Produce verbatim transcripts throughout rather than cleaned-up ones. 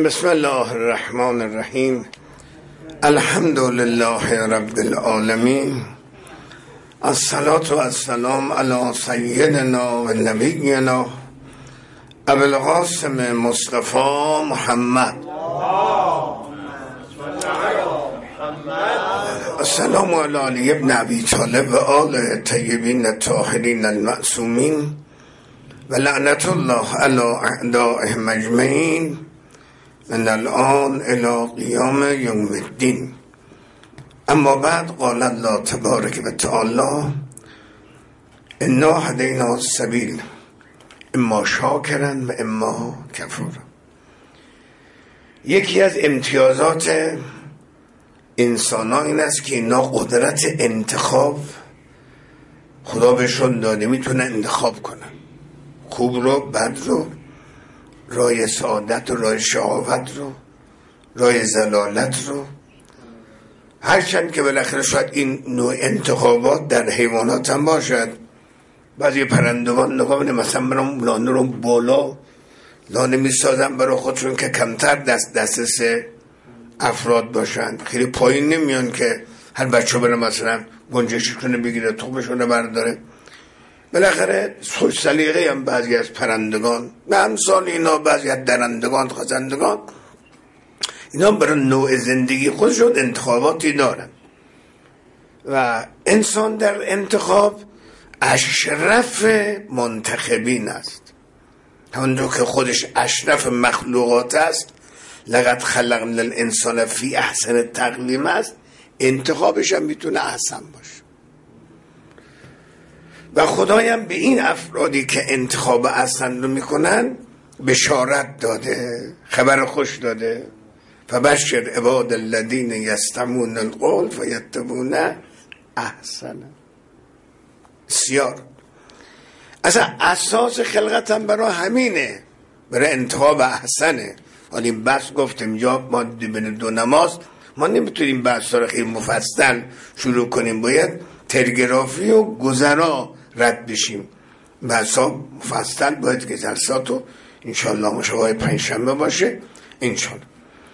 بسم الله الرحمن الرحیم. الحمد لله رب العالمین. الصلاة و السلام علی سیدنا و نبینا ابو القاسم مصطفی محمد. السلام علی علی ابن ابی طالب و آل طیبین الطاهرین المعصومین و لعنت الله علی اعدائهم اجمعین من الان الى قیام یوم الدین. اما بعد قال الله تبارک و تعالی انا هدینا السبیل اما شاکرا و اما کفورا. یکی از امتیازات انسان ها این است که اینا قدرت انتخاب خدا بهشون داده، میتونن انتخاب کنن خوب رو، بد رو، راه سعادت و راه شهوت رو، راه زلالت رو. هرچند که بالاخره شاید این نوع انتخابات در حیوانات هم باشد. بعضی پرندگان نگاه کنید مثلا برام لانه رو بالا لانه میسازن برای خودشون که کمتر دست دسترس افراد باشن، خیلی پایین نمیان که هر بچه بره مثلا گنجشش کنه بگیره تخمشونه برداره. بالاخره خوش سلیقه هم بعضی از پرندگان به امثال اینا، بعضی از درندگان خزندگان، اینا برای نوع زندگی خودشون انتخاباتی دارن و انسان در انتخاب اشرف منتخبین است. همونطور که خودش اشرف مخلوقات است، لقد خلقنا الانسان فی احسن تقویم است، انتخابش هم میتونه احسن باشه. و خدایم به این افرادی که انتخاب احسن رو میکنن بشارت داده، خبر خوش داده. فبشر عباد الذین یستمعون القول فیتبعون احسنه. بسیار اصلا اساس خلقت هم برای همینه، برای انتخاب احسنه. حالا این بحث گفتم جا ما بین دو نماز ما نمیتونیم بحث رو خیلی مفصل شروع کنیم، باید تلگرافی و گذرا رد بشیم. بحثا مفصل باید که جلساتو انشاءالله مشابه پنج شنبه باشه انشاءالله.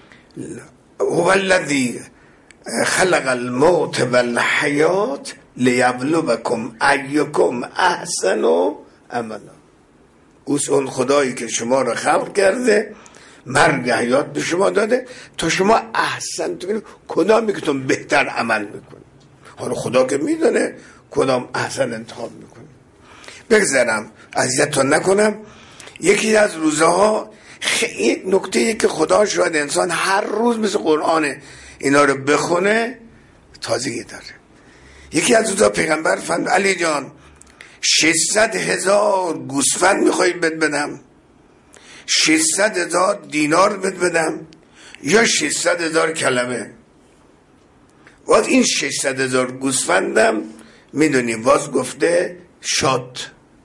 هو الذی خلق الموت والحیات لیبلوکم ایکم احسن عملا. اوست اون خدایی که شما رو خلق کرده، مرگ حیات به شما داده تا شما احسن تو ببینید کدام میکتون بهتر عمل میکنه. حالا خدا که میدونه کدام احسن انتخاب میکنه. بگذارم اذیتتون نکنم. یکی از روزها یک نکته که خدا شاید انسان هر روز مثل قرآن اینا رو بخونه تازگی داره. یکی از روزها پیغمبر فرمود علی جان ششصد هزار گوسفند میخوایی بد بدم، ششصد هزار دینار بد بدم یا ششصد هزار کلمه؟ باز این ششصد هزار گوسفندم میدونی باز گفته شاد،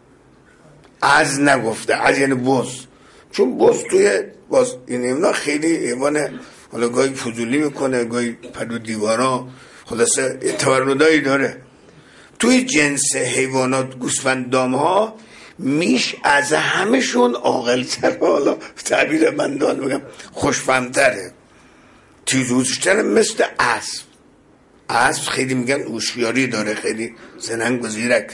از نگفته، از یعنی بز، چون بز توی باز این اینا خیلی حیوان حالا گاهی فضولی میکنه، گاهی پدو دیوارا، خلاصه تولدایی داره. توی جنس حیوانات گوسفندام ها میش از همشون عاقل‌تره، حالا تعبیر من داد بگم خوشفهم‌تره، تیزهوش‌تره، مثل اسب. اسب خیلی میگن هوشیاری داره، خیلی زننگ و زیرک.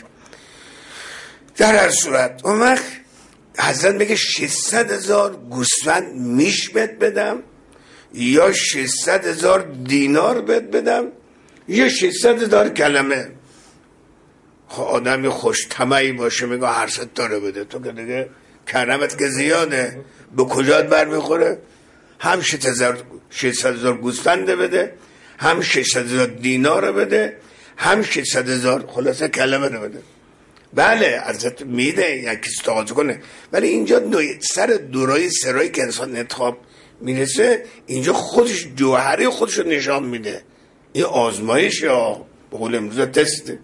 در هر صورت اون وقت حضرت میگه ششصد هزار گوسفند میش بد بدم یا ششصد هزار دینار بد بدم یا ششصد هزار کلمه. خب آدمی خوش طمعی باشه میگه هر ست داره بده، تو که دیگه کرمت که زیاده، به کجات برمیخوره؟ هم ششصد هزار گوسفند بده، هم ششصد هزار دینار بده، هم ششصد هزار خلاصه کلمه رو بده. بله حضرت میده یکی استعاده کنه، ولی اینجا سر دورای سرایی که انسان انتخاب میرسه اینجا خودش جوهری خودش رو نشان میده. این آزمایش یا به قول امروز تسته.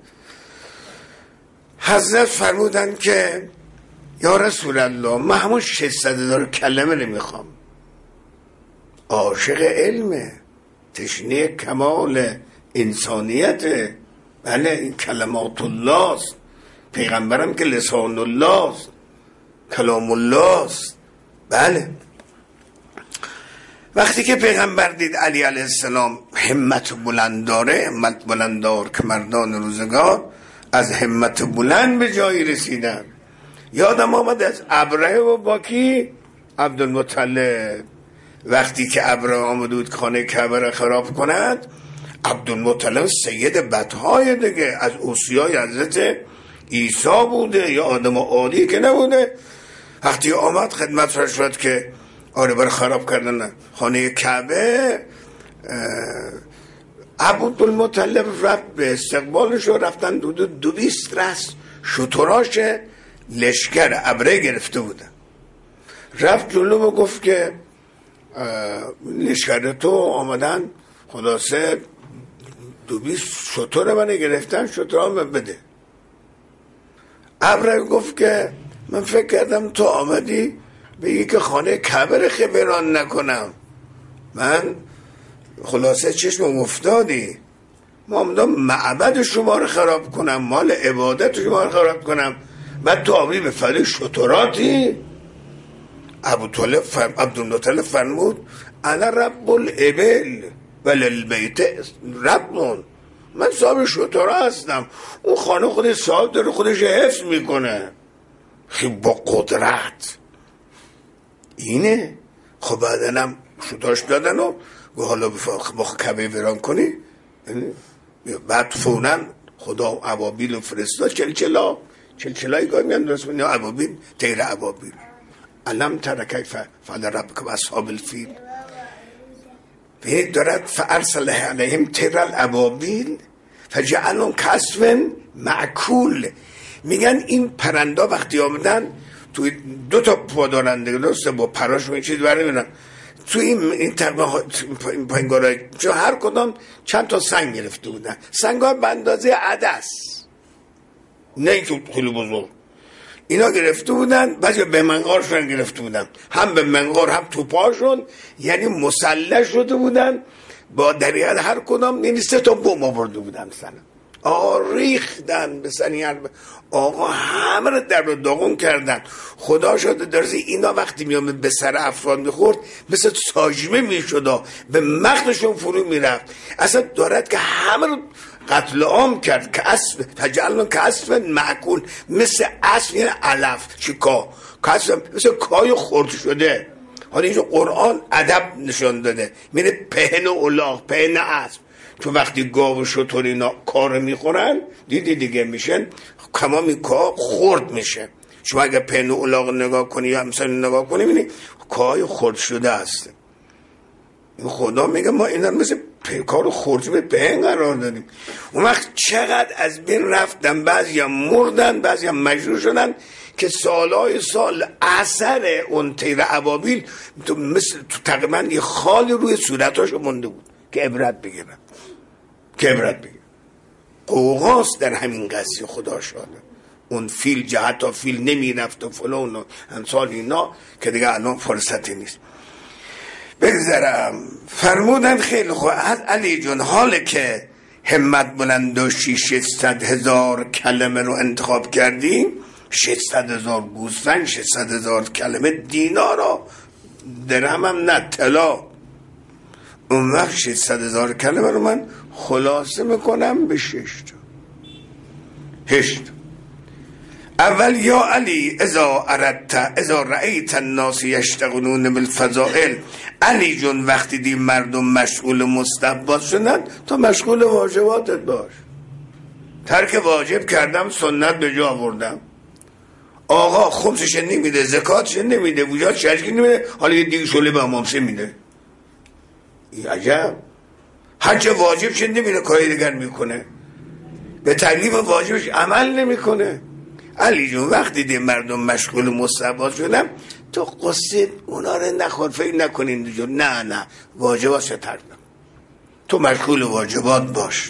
حضرت فرمودن که یا رسول الله من همون ششصد هزار کلمه نمیخوام. عاشق علمه، تشنه کمال انسانیته. بله این کلمات الله است، پیغمبرم که لسان الله است، کلام الله است. بله وقتی که پیغمبر دید علی علیه السلام همت بلند داره، همت بلند دار که مردان روزگار از همت بلند به جایی رسیدن. یادم آمد از ابرهه و باکی عبدالمطلب، وقتی که ابرهه آمد بود خانه کعبه را خراب کند، عبدالمطلب سید بدهای دیگه از اوصیای حضرت عیسی بوده، یا آدم عالی که نبوده. وقتی آمد خدمت را شد که آره برای خراب کردن خانه کعبه، عبدالمطلب رفت به استقبالش و رفتن دو دو دو بیست رس شتراش لشکر ابره گرفته بودن. رفت جلو و گفت که لشکر تو آمدن خلاصه دو بیست شتر من گرفتن، شترها من بده. ابره گفت که من فکر کردم تو آمدی بگی که خانه کعبه رو خبران نکنم، من خلاصه چشمم افتادی، ما آمدم معبد شما رو خراب کنم، مال عبادت شما رو خراب کنم، بعد تو آبی به فضل شتراتی. عبدالمطلب فرمود انا رب الابل وللبیت ربون، من صاحب شترا هستم، اون خانه خود صاحب داره خودش حفظ میکنه. خیلی با قدرت اینه. خب بعدنم شتاش دادن و گو حالا با کعبه ویران کنی. بعد فوراً خدا ابابیل فرستاد، چلچلا چلچلای گاهی میان درست میگن ابابیل، طیر ابابیل. علم تر کیف فعل ربک باصحاب الفیل، ببینید دارد فارسل علیهم طیر الابابیل فجعلهم کعصف مأکول. میگن این پرندا وقتی آمدن توی دو تا پا دارن دیگه، درسته، با پراش و این چیز برمیدن تو این این پنگارای، چون هر کدام چند تا سنگ گرفته بودن، سنگ ها به اندازه عدس، نه اینکه خیلی بزرگ، اینا گرفته بودن. بعضی به منقارشون گرفته بودن، هم به منقار هم تو پاشون، یعنی مسلح شده بودن با دریان هر کدام. یعنی سه تا بم آورده بودن سنم، آقا ریختن به سنی، آقا همه رو در رو داغون کردن. خدا شده درسته اینا وقتی میامد به سر افراد میخورد مثل ساجمه میشد، به مغزشون فرو میرفت. اصلا دارد که همه رو قتل عام کرد که اسب تجعلن که اسب معکول، مثل اسب یعنی علف چیکا، مثل کای خورد شده. حالا اینجا قرآن ادب نشان داده، میره پهن اولاغ، پهن اسب، چون وقتی گاو و شتر اینا کار میخورن دیدی دیگه میشن کمامی کار خورد میشه. شما اگه پهن اولاغ نگاه کنی یا مثلا نگاه کنی بینی کای خورد شده هست. خدا میگه ما اینا مثل کار خورد به پهن قرار دادیم. اون وقت چقدر از بین رفتن، بعضی هم مردن، بعضی هم مجروح شدن که سالهای سال اثر اون طیر ابابیل تو مثل تو تقریبا یه خالی روی صورتاشو مونده بود که عبرت بگیرن، که عبرت بگیرن. قوقاست در همین قضیه. خدا شاده اون فیل جهت تا فیل نمی رفت و فلان و امثال اینا که دیگه الان فرصتی نیست. بگذارم فرمودن خیلی خوب علی جون، حاله که همت بلند و ششصد هزار کلمه رو انتخاب کردیم، ششصد هزار گوسفند، ششصد هزار کلمه دینارا، درهم هم نه طلا. اون وقت ششصد هزار کلمه رو من خلاصه میکنم به شش تا. هشت اول یا علی اذا اردت اذا رأیت الناس یشتغلون بالفضائل، علی جون وقتی دی مردم مشغول مستحبات شدن تو مشغول واجباتت باش. ترک واجب کردم، سنت به جا آوردم. آقا خمسش نمیده، زکاتش نمیده، وجات شرکی نمیده، حالا یه دیگه شله به امامسه میده. ای عجب. حج واجبش نمیده، کاری دیگر میکنه، به تکلیف واجبش عمل نمیکنه. علی جون وقتی دی مردم مشغول مستحبات شدن تو قصد اونا رو نخور، فکر نکنین دیجور، نه نه واجبات شو ترک نکن، تو مشغول واجبات باش.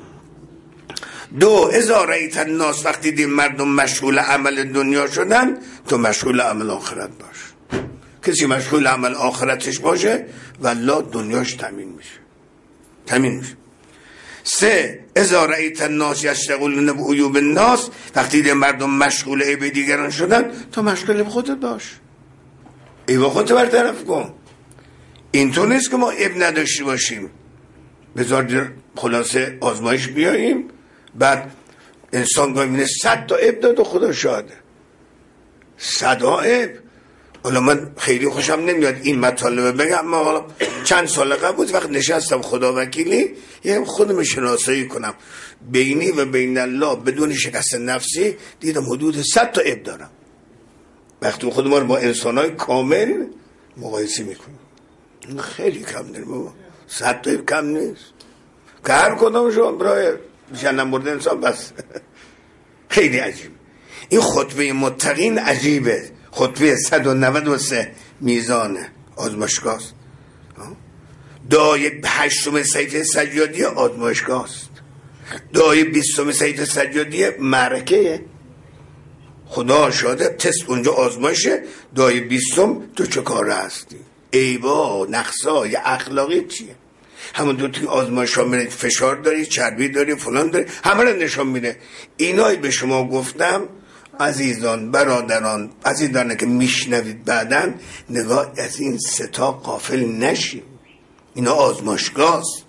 دو اذا رأیت الناس، وقتی دی مردم مشغول عمل دنیا شدن تو مشغول عمل آخرت باش. کسی مشغول عمل آخرتش باشه والله دنیاش تامین میشه، تامین میشه. سه اذا رأیت الناس یشتغلون بعیوب الناس، وقتی دی مردم مشغول عیب دیگران شدن تو مشغول خودت باش، عیب خودت برطرف کن. اینطور نیست که ما اب نداشته باشیم. بذار خلاصه آزمایش بیاییم، بعد انسان گاهی می‌بینه صد تا اب داد و خدا شاهده، صد اب. حالا من خیلی خوشم نمیاد این مطالب بگم، ما حالا چند سال قبل بود وقت نشستم خدا وکیلی یه خودم شناسایی کنم بینی و بین الله بدون شکست نفسی، دیدم حدود صد تا اب دارم. وقتی خودم رو با انسان‌های کامل مقایسه میکنم خیلی کم داریم بابا، صد تا اب کم نیست که هر کدامشون برای جهنم برده انسان بس. خیلی عجیب. این خطبه متقین عجیبه، خطبه صد و نود و سه میزان آزمایشگاه است. دعای هشتم صحیفه سجادی آزمایشگاه است. دعای بیستم صحیفه سجادی معرکه، خدا شاده تست اونجا آزمایشه. دعای بیستم تو چه کاره هستی، عیبا نقصای اخلاقی چیه. همون دو توی آزمایش ها میره، فشار داری، چربی داری، فلان داری، همه رو نشان میده. اینایی به شما گفتم عزیزان برادران عزیزانه که میشنوید بعدن نگاه از این ستا غافل نشیم، اینا آزمایشگاه است.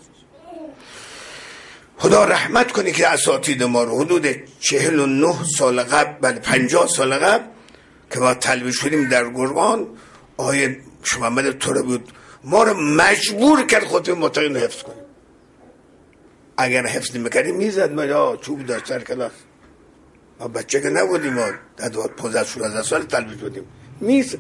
خدا رحمت کنی که اساتید ما رو حدود چهل و نه سال قبل بله پنجاه سال قبل که ما طلبه شدیم در گرگان، آیه محمد توره بود ما رو مجبور کرد خطبه متقین رو حفظ کنیم. اگر حفظ نمیکردیم میزد ما یا چوب داشت در کلاس. ما بچه که نبودیم، ما پانزده شانزده سال طلبه شدیم میزد.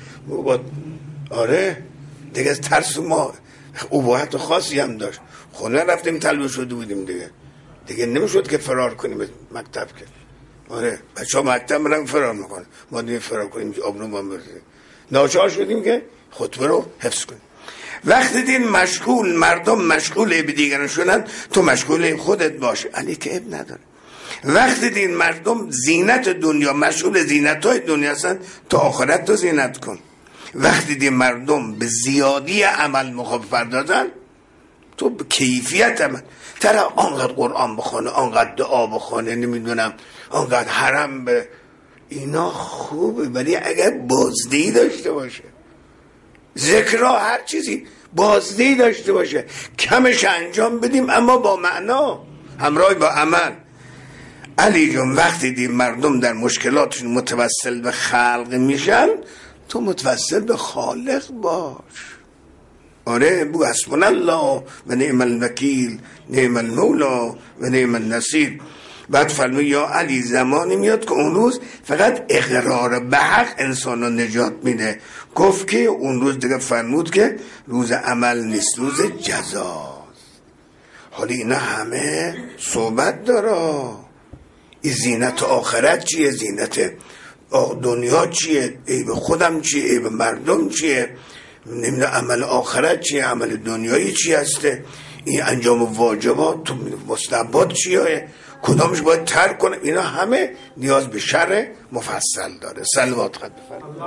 آره دیگه از ترس ما اباحت خاصی هم داشت. خونه رفتیم طلبه شده بودیم دیگه دیگه نمیشد که فرار کنیم مکتب که. آره بچه ها مکتب میرن فرار میکنه، ما دیگه فرار کنیم آبرو ما برسیم. ناچار شدیم که خطبه رو حفظ کنیم. وقتی دین مشغول مردم مشغول به دیگران شدن، تو مشغول خودت باش، علی که اب نداره. وقتی دین مردم زینت دنیا مشغول زینت های دنیا هستن، تو آخرت تو زینت کن. وقتی دین مردم به زیادی عمل مخاف پردازن، تو به کیفیت عمل. ترا آنقدر قرآن بخونه، آنقدر دعا بخونه، نمیدونم آنقدر حرم به اینا خوبه، ولی اگر بازدهی داشته باشه، ذکرها هر چیزی بازدهی داشته باشه، کمش انجام بدیم اما با معنا همراه با عمل. علی جون وقتی دیم مردم در مشکلاتشون متوسل به خلق میشن، تو متوسل به خالق باش. آره بگو حسبنا الله و نعم الوکیل نعم المولا و نعم النصیر. بعد فرمود یا علی زمانی میاد که اون روز فقط اقرار به حق انسان رو نجات میده. گفت که اون روز دیگه فرمود که روز عمل نیست، روز جزاست. حالا اینا همه صحبت داره. این زینت آخرت چیه، زینت دنیا چیه، عیب خودم چیه، عیب مردم چیه، نمیدونم عمل آخرت چیه، عمل دنیایی چی هسته، این انجام واجبات تو مستحبات چیه، کدامش باید ترک کنه. اینا همه نیاز به شرح مفصل داره. صلوات خط بفرمایید.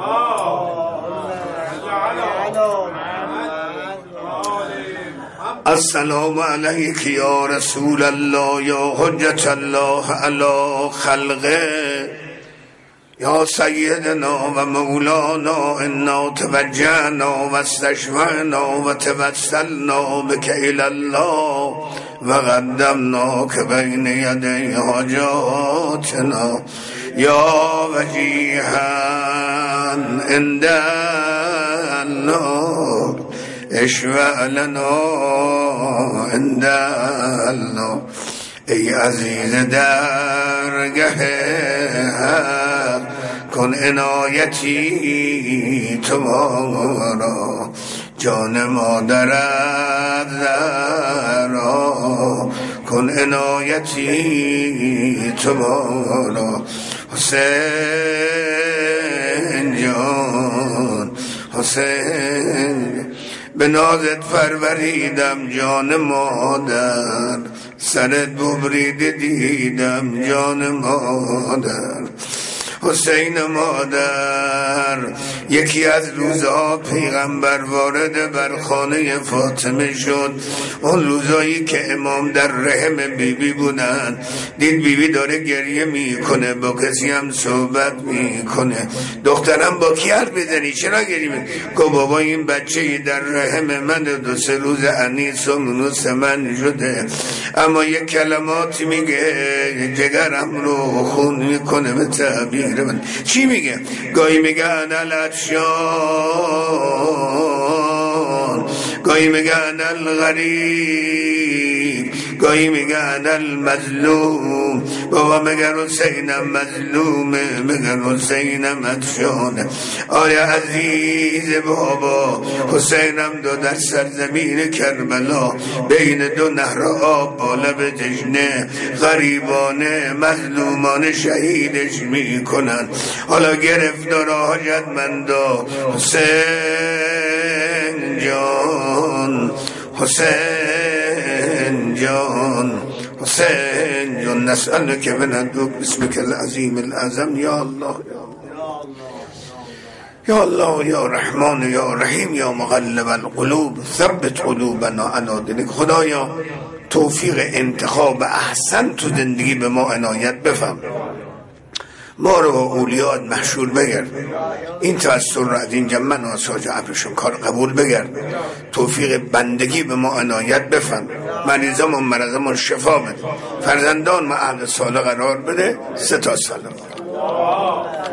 السلام علیک یا رسول الله یا حجت الله علی خلقه یا سیدنا و مولانا انا توجهنا و استشفعنا و توسلنا بک الی الله و قدمناک بین یدی حاجاتنا یا وجیها عند الله اشفع لنا عند الله. ای عزیز درگه حق کن عنایتی تو را، جان مادرت زهرا کن عنایتی تو را. حسین جان حسین به نازت فروریدم جان مادر، سرت ببریده دیدم جان مادر. حسین مادر یکی از روزها پیغمبر وارد بر خانه فاطمه شد. اون روزایی که امام در رحم بیبی بی بودن، دید بیبی بی داره گریه میکنه، با کسی هم صحبت میکنه. دخترم با کی حرف میزنی؟ چرا گریه میکنی؟ گفت بابا این بچه در رحم من دو سه روز انیس و منوس من شده، اما یک کلماتی میگه جگرم رو خون میکنه به تعبیر من. چی میگه؟ گاهی میگه انا العطشان، گاهی میگه انا الغریب، گاهی میگه انا المظلوم. بابا مگر حسینم مظلومه، مگر حسینم عطشانه. آیا عزیز بابا، حسینم دو در سرزمین کربلا بین دو نهر آب با لب تشنه غریبانه مظلومانه شهیدش میکنن. حالا گرفتار حاجتمندا حسین جان، حسین جان، حسین جان، نسألك من عندك باسمك العظیم العظم یا الله یا الله یا رحمان یا رحیم یا مقلب القلوب ثبت قلوبنا علی دینک. خدایا توفیق انتخاب احسن تو زندگی به ما عنایت بفهم، ما رو با اولیات محشور بگرد، این تأثیر رو از اینجا من و ساج عبرشون کار قبول بگرد، توفیق بندگی به ما عنایت بفهم، مریضمون مرضمون شفا بده، فرزندان ما اهل صالح قرار بده. سه تا سلام.